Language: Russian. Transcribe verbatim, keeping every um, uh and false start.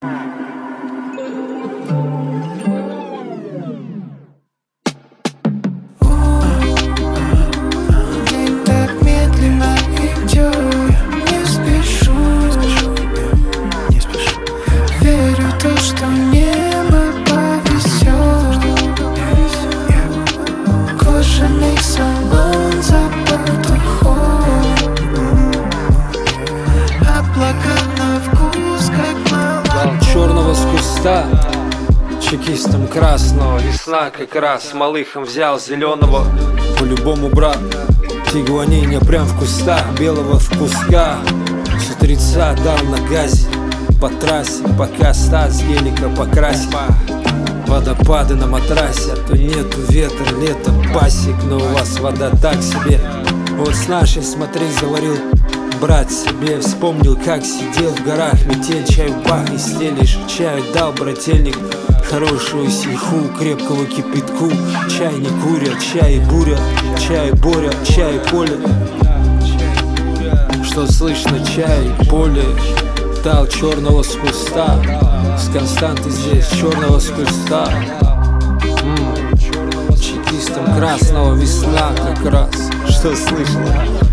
Черного с куста, чекистом красного. Весна как раз, малыхом взял зеленого. По-любому, брат, тигуаниння прям в кустах. Белого в куска, с утреца дал на газе. По трассе, пока Стас гелика покрасит. Водопады на матрасе, а то нету ветра, лето пасек. Но у вас вода так себе. Вот с нашей, смотри, заварил брат себе. Вспомнил, как сидел в горах, метель, чай в бах и стелишь. Чай дал брательник, хорошую сиху, крепкого кипятку. Чай не курят, чай буря, чай боря, чай поле. Что слышно, чай поле. Дал черного с куста, с Константы здесь, черного с куста. М-м, чекистом красного, весна как раз. Что слышно?